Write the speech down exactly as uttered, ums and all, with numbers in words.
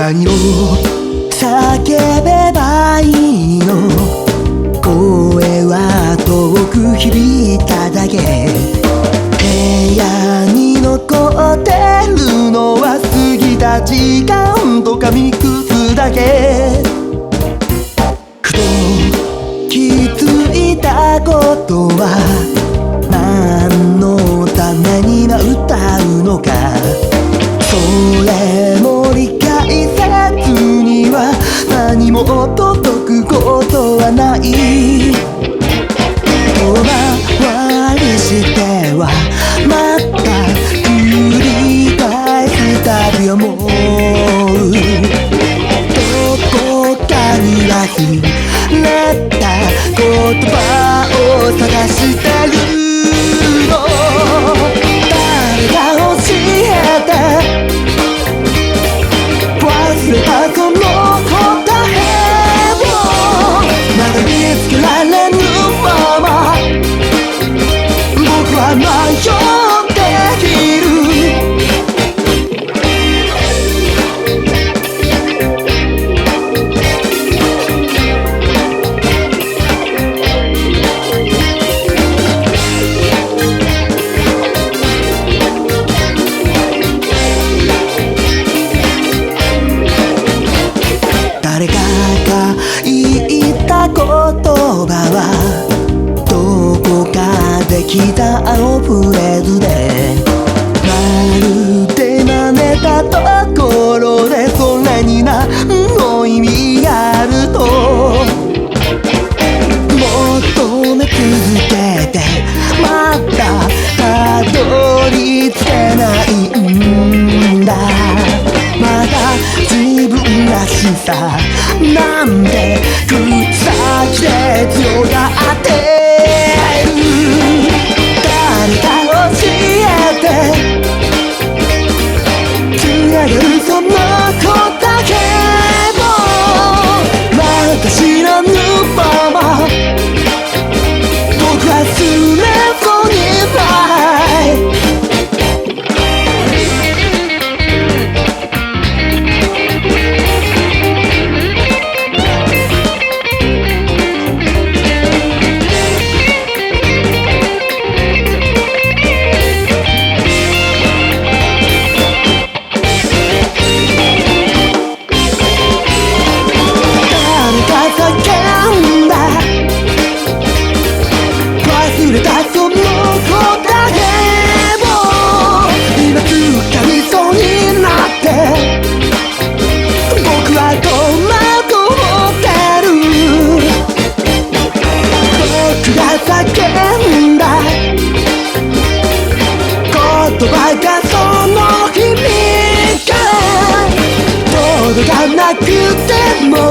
何を叫べばいいの。声は遠く響いただけ。部屋に残ってるのは過ぎた時間と紙くずだけ。ふと気づいたことは、何のために今歌うのか。それも理解せずには何も届くことはない。遠回りしてはまた繰り返す旅を思う。どこかに忘れた言葉を探してるの。誰が教えて忘れたこの答えをまだ見つけられぬまま僕は迷っている。誰かが言った言葉はどこかで聞いた青フレーズで、まるで真似たところでそれに何の意味があると求め続けてまだたどり着けないんだ。まだ自分らしさなんて草木で強がってる。誰か教えてつなげるその答えをまだ知らぬまま僕はスレフォニーバイ。忘れたその答えを今掴みそうになって僕は戸惑ってる。僕が叫んだ言葉がその響か届かなくても